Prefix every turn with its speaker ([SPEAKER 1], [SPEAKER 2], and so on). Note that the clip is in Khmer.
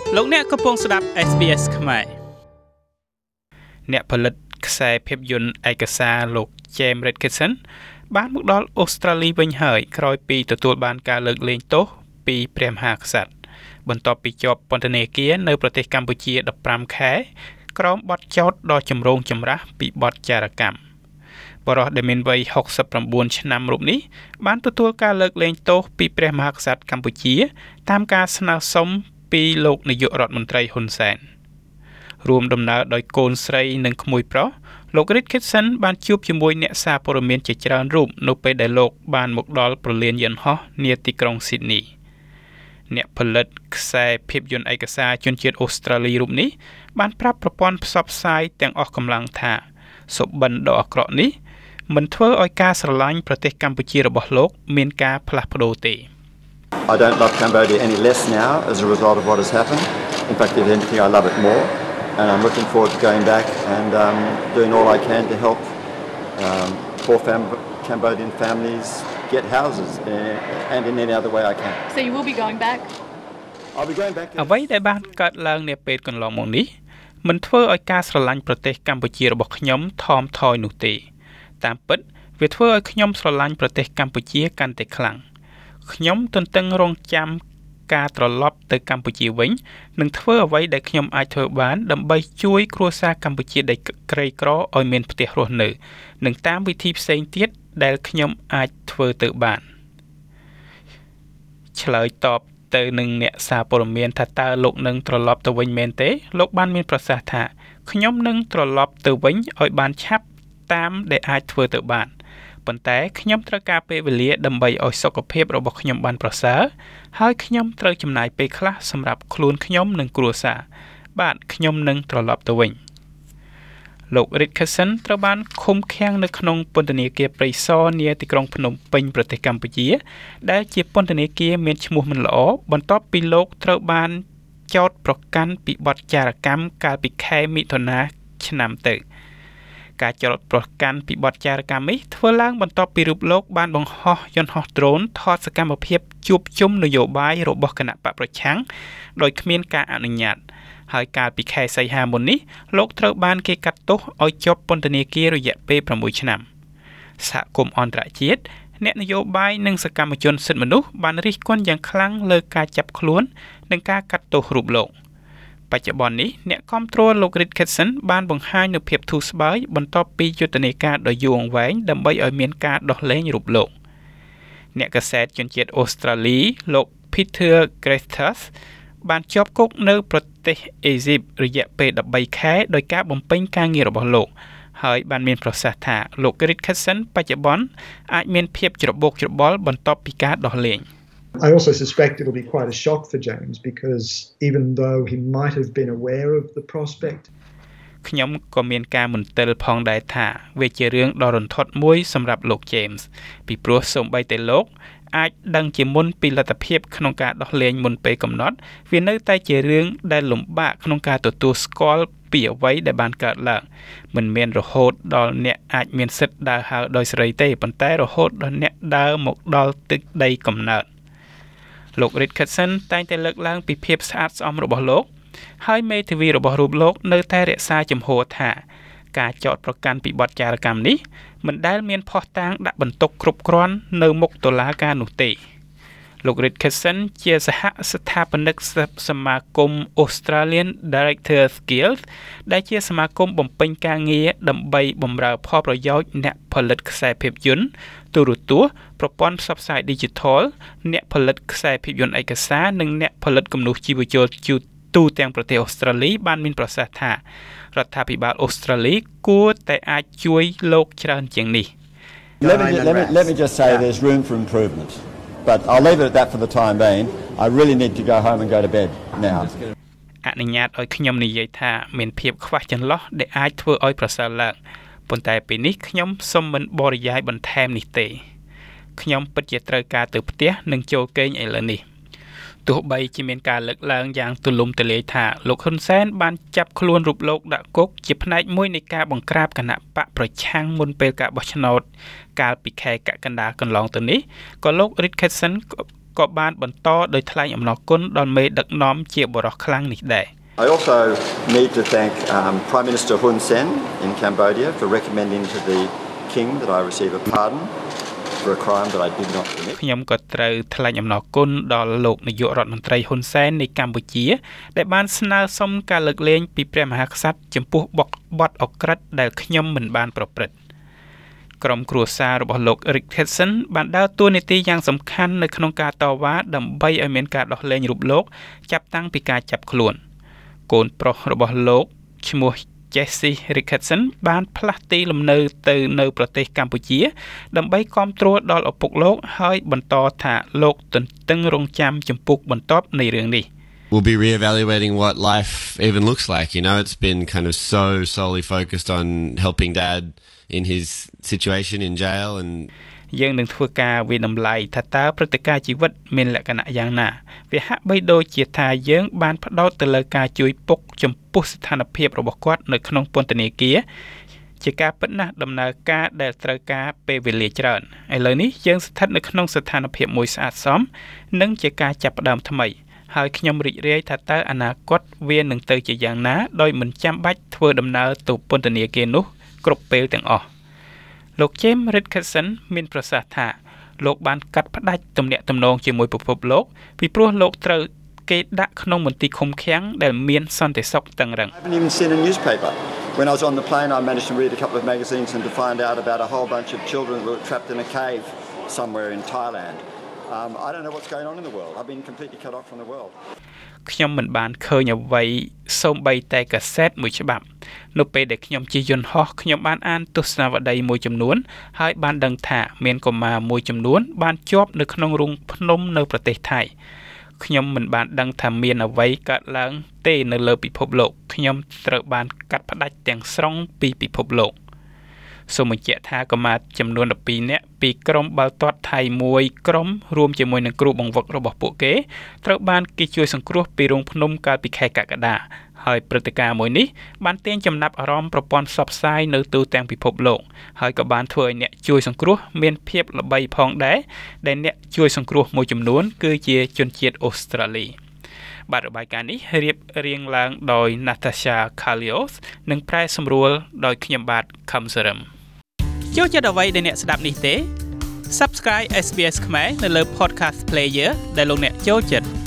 [SPEAKER 1] លោកអ្នកកំពុងស្ដាប់ SBS ខ្មែរអ្នកផលិតខ្សែភាពយន្តឯកសារលោក James Redkitson បានមកដល់អូស្ត្រាលីវិញហើយក្រោយពីទទួលបានការលើកលែងទោសពីព្រះមហាក្សត្របន្ទាប់ពីជាប់ពន្ធនាគារនៅប្រទេសកម្ពុជា15ខែក្រោមបទចោទដ៏ចម្រូងចម្រាសពីបទចារកម្មបរិសុទ្ធដែលមានវ័យ69ឆ្នាំរូបនេះបានទទួលការលើកលែងទោសពីព្រះមហាក្សត្រកម្ពុជាតាមការស្នើសុំពីលោកនាយករដ្ឋមន្ត្រីហ៊ុនសែនរួមដំណើរដោយកូនស្រីនិងក្មួយប្រុសលោក Redkitson បានជួបជាមួយអ្នកសារព័ត៌មានជាច្រើនរូបនៅពេលដែលលោកបានមកដល់ប្រលានយន្តហោះនាទីក្រុង Sydney អ្នកផលិតខ្សែភាពយន្តឯកសារជនជាតិអូស្ត្រាលីរូបនេះបានប្រាប់ប្រព័ន្ធផ្សព្វផ្សាយទាំងអស់កម្លាំងថាសុបិនដ៏អាក្រក់នេះមិនធ្វើឲ្យការស្រឡាញ់ប្រទេសកម្ពុជារបស់លោកមានការផ្លាស់ប្ដូរទេ
[SPEAKER 2] I don't love Cambodia any less now as a result of what has happened. In fact, if anything, I love it more. And I'm looking forward to going back and doing all I can to help poor Cambodian families get houses and in any other way I can.
[SPEAKER 3] So you will be going back?
[SPEAKER 2] I'll be going back.
[SPEAKER 1] អ្វីដែលបានកើតឡើងនាពេលកន្លងមកនេះមិនធ្វើឲ្យការស្រឡាញ់ប្រទេសកម្ពុជារបស់ខ្ញុំថមថយនោះទេតាមពិតវាធ្វើឲ្យខ្ញុំស្រឡាញ់ប្រទេសកម្ពុជាកាន់តែខ្លាំងខ្ញុំទន្ទឹងរង់ចាំការត្រឡប់ទៅកម្ពុជាវិញនិងធ្វើអ្វីដែលខ្ញុំអាចធ្វើបានដើម្បីជួយគ្រួសារកម្ពុជាដែលក្រីក្រឲ្យមានផ្ទះរស់នៅនិងតាមវិធីផ្សេងទៀតដែលខ្ញុំអាចធ្វើទៅបានឆ្លើយតបទៅនឹងអ្នកសារព័ត៌មានថាតើលោកនឹងត្រឡប់ទៅវិញមែនទេលោកបានមានប្រសាសន៍ថាខ្ញុំនឹងត្រឡប់ទៅវិញឲ្យបានឆាប់តាមដែលអាចធ្វើទៅបានប៉ុន្តែខ្ញុំត្រូវការពេលវេលាដើម្បីឲ្យសុខភាពរបស់ខ្ញុំបានប្រសើរហើយខ្ញុំត្រូវចំណាយពេលខ្លះសម្រាប់ខ្លួនខ្ញុំនិងគ្រួសារបាទខ្ញុំនឹងត្រឡប់ទៅវិញលោក Redkitson ត្រូវបានឃុំឃាំងនៅក្នុងពន្ធនាគារព្រៃសរនាទីក្រុងភ្នំពេញប្រទេសកម្ពុជាដែលជាពន្ធនាគារមានឈ្មោះមិនល្អបន្ទាប់ពីលោកត្រូវបានចោទប្រកាន់ពីបទចារកម្មកាលពីខែមិថុនាឆ្នាំទៅការចោទប្រកាន់ពីបទចារកម្មនេះធ្វើឡើងបន្ទាប់ពីរូបលោកបានបង្ហោះយន្តហោះដ្រូនថតសកម្មភាពជួបជុំនយោបាយរបស់គណៈបកប្រឆាំងដោយគ្មានការអនុញ្ញាតហើយកាលពីខែសីហាមុននេះលោកត្រូវបានគេកាត់ទោសឲ្យជាប់ពន្ធនាគាររយៈពេល6ឆ្នាំសហគមន៍អន្តរជាតិអ្នកនយោបាយនិងសកម្មជនសិទ្ធិមនុស្សបានរិះគន់យ៉ាងខ្លាំងលើការចាប់ខ្លួននិងការកាត់ទោសរូបលោកបច្ចុប្បន្ននេះអ្នកគាំទ្រលោក Redkitson បានបង្ហាញនូវភាពធូរស្បើយបន្ទាប់ពីយុទ្ធនាការដ៏យូរអង្វែងដើម្បីឲ្យមានការដោះលែងរូបលោកអ្នកកាសែតជនជាតិអូស្ត្រាលីលោក Peter Grethus បានជាប់គុកនៅប្រទេសអេស៊ីបរយៈពេល13ខែដោយការបំពេញការងាររបស់លោកហើយបានមានប្រសាសន៍ថាលោក Redkitson បច្ចុប្បន្នអាចមានភាពច្របូកច្របល់បន្ទាប់ពីការដោះលែង
[SPEAKER 4] I also suspect it'll be quite a shock for James because even though he might have been aware of the prospect
[SPEAKER 1] ខ្ញុំក៏មានការមន្ទិលផងដែរថាវាជារឿងដ៏រន្ធត់មួយសម្រាប់លោក James ពីព្រោះសូម្បីតែលោកអាចដឹងជាមុនពីលទ្ធភាពក្នុងការដោះលែងមុនពេលកំណត់វានៅតែជារឿងដែលលំបាកក្នុងការទទួលស្គាល់ពីអ្វីដែលបានកើតឡើងមិនមែនរហូតដល់អ្នកអាចមានសិទ្ធិដើរហើរដោយសេរីទេប៉ុន្តែរហូតដល់អ្នកដើរមកដល់ទឹកដីកំណើតលោក Redkitson តែងតែលើកឡើងពីភាពស្អាតស្អំរបស់លោកហើយមេធាវីរបស់រូបលោកនៅតែរក្សាជំហរថាការចោទប្រកាន់ពីបទចារកម្មនេះមិនដែលមានភស្តុតាងដាក់បន្ទុកគ្រប់គ្រាន់នៅមុខតុលាការនោះទេលោក Redkitson ជាសហស្ថាបនិកសមាគម Australian Directors Guild ដែលជាសមាគមបំពេញការងារដើម្បីបម្រើផលប្រយោជន៍អ្នកផលិតខ្សែភាពយន្តទូរទស្សន៍ប្រព័ន្ធផ្សព្វផ្សាយ Digital អ្នកផលិតខ្សែភាពយន្តឯកសារនិងអ្នកផលិតគំនូសជីវចលទូទាំងប្រទេសអូស្ត្រាលីបានមានប្រសាសន៍ថារដ្ឋាភិបាលអូស្ត្រាលីគួរតែអាចជួយលោកច្រើនជាងនេះ
[SPEAKER 2] Let me just say there's room for improvement. But I'll leave it at that for the time being. I really need to go home and go to bed now.
[SPEAKER 1] អនុញ្ញាតឲ្យខ្ញុំនិយាយថាមានភាពខ្វះចន្លោះដែលអាចធ្វើឲ្យប្រសើរឡើងប៉ុន្តែពេលនេះខ្ញុំសូមមិនបរិយាយបន្ថែមនេះទេខ្ញុំពិតជាត្រូវការទៅផ្ទះនិងចូលគេងឥឡូវនេះទោះបីជាមានការលើកឡើងយ៉ាងទូលំទូលាយថាលោកហ៊ុនសែនបានចាប់ខ្លួនរូបលោកដាក់គុកជាផ្នែកមួយនៃការបង្ក្រាបគណៈបកប្រឆាំងមុនពេលការបោះឆ្នោតកាលពីខែកក្កដាកន្លងទៅនេះក៏លោក Redkitson ក៏បានបន្តដោយថ្លែងអំណរគុណដល់មេដឹកនាំជាបរិសុទ្ធខ្លាំងនេះដែរ
[SPEAKER 2] I also need to thank Prime Minister Hun Sen in Cambodia for recommending to the King that I receive a pardon for a crime that I did not commit.
[SPEAKER 1] ខ្ញុំក៏ត្រូវថ្លែងអំណរគុណដល់លោកនាយករដ្ឋមន្ត្រីហ៊ុនសែននៃកម្ពុជាដែលបានស្នើសុំការលើកលែងពីព្រះមហាក្សត្រចំពោះបទអក្រិតដែលខ្ញុំមិនបានប្រព្រឹត្តក្រុមគ្រួសាររបស់លោក Ricketson បានដើរតួនាទីយ៉ាងសំខាន់នៅក្នុងការតវ៉ាដើម្បីឲ្យមានការដោះលែងរូបលោកចាប់តាំងពីការចាប់ខ្លួនកូនប្រុសរបស់លោកឈ្មោះ Jesse Ricketson បានផ្លាស់ទីលំនៅទៅនៅប្រទេសកម្ពុជាដើម្បីគាំទ្រដល់ឪពុកលោកហើយបន្តថាលោកទន្ទឹងរង់ចាំជំពូកបន្ទាប់នៃរឿងនេះ
[SPEAKER 3] We'll be reevaluating what life even looks like. You know, it's been kind of so solely focused on helping Dad in his situation in jail and
[SPEAKER 1] យើងនឹងធ្វើការវិតម្លៃថាតើព្រឹត្តិការណ៍ជីវិតមានលក្ខណៈយ៉ាងណាវាហាក់បីដូចជាថាយើងបានផ្ដោតទៅលើការជួយពុកចំពោះស្ថានភាពរបស់គាត់នៅក្នុងពន្ធនាគារជាការពិតណាស់ដំណើរការដែលត្រូវការពេលវេលាច្រើនឥឡូវនេះយើងស្ថិតនៅក្នុងស្ថានភាពមួយស្អាតសមនិងជាការចាប់ផ្ដើមថ្មីហើយខ្ញុំរីករាយថាតើអនាគតវានឹងទៅជាយ៉ាងណាដោយមិនចាំបាច់ធ្វើដំណើរទៅពន្ធនាគារនោះគ្រប់ពេលទាំងអស់លោក James Ricketson មានប្រសាសន៍ថាលោកបានកាត់ផ្ដាច់ទំនាក់ទំនងជាមួយពិភពលោកពីព្រោះលោកត្រូវគេដាក់ក្នុងមន្ទីរឃុំឃាំងដែលមានសន្តិសុខតឹងរ៉ឹង
[SPEAKER 2] I haven't even seen a newspaper. When I was on the plane, I managed to read a couple of magazines and to find out about a whole bunch of children who were trapped in a cave somewhere in Thailand. I don't know what's going on in the world. I've been completely cut off from the world.
[SPEAKER 1] ខ្ញុំមិនបានឃើញអ្វីសូម្បីតែកាសែតមួយច្បាប់នៅពេលដែលខ្ញុំជិះយន្តហោះខ្ញុំបានអានទស្សនាវដ្តីមួយចំនួនហើយបានដឹងថាមានកុមារមួយចំនួនបានជាប់នៅក្នុងរូងភ្នំនៅប្រទេសថៃខ្ញុំមិនបានដឹងថាមានអ្វីកើតឡើងទេនៅលើពិភពលោកខ្ញុំត្រូវបានកាត់ផ្ដាច់ទាំងស្រុងពីពិភពលោកសូមបញ្ជាក់ថាកុមារចំនួន12នាក់ពីក្រុមបាល់ទាត់ថៃមួយក្រុមរួមជាមួយនឹងគ្រូបង្វឹករបស់ពួកគេត្រូវបានគេជួយសង្គ្រោះពីរូងភ្នំកាលពីខែកក្កដាហើយព្រឹត្តិការណ៍មួយនេះបានទាញចំណាប់អារម្មណ៍ប្រព័ន្ធផ្សព្វផ្សាយនៅទូទាំងពិភពលោកហើយក៏បានធ្វើឲ្យអ្នកជួយសង្គ្រោះមានភាពល្បីផងដែរដែលអ្នកជួយសង្គ្រោះមួយចំនួនគឺជាជនជាតិអូស្ត្រាលីបាទរបាយការណ៍នេះរៀបរៀងឡើងដោយ Natasha Kalios និងប្រែសម្រួលដោយខ្ញុំបាទ Kamsaram ចូលចិត្តអ្វីដែលអ្នកស្ដាប់នេះទេ Subscribe SBS ខ្មែរនៅលើ Podcast Player ដែលលោកអ្នកចូលចិត្ត